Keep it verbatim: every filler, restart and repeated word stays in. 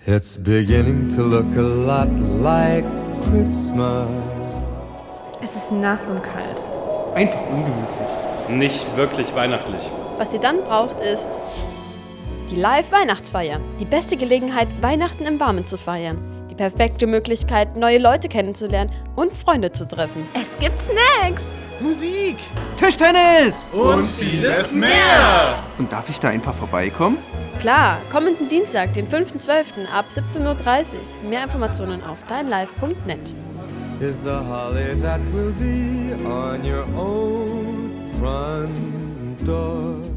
It's beginning to look a lot like Christmas. Es ist nass und kalt. Einfach ungemütlich. Nicht wirklich weihnachtlich. Was ihr dann braucht, ist die Live-Weihnachtsfeier. Die beste Gelegenheit, Weihnachten im Warmen zu feiern. Die perfekte Möglichkeit, neue Leute kennenzulernen und Freunde zu treffen. Es gibt Snacks. Musik, Tischtennis Und vieles mehr! Und darf ich da einfach vorbeikommen? Klar, kommenden Dienstag, den fünften zwölften ab siebzehn Uhr dreißig. Mehr Informationen auf deinlive punkt net. Is the holly that will be on your own front door.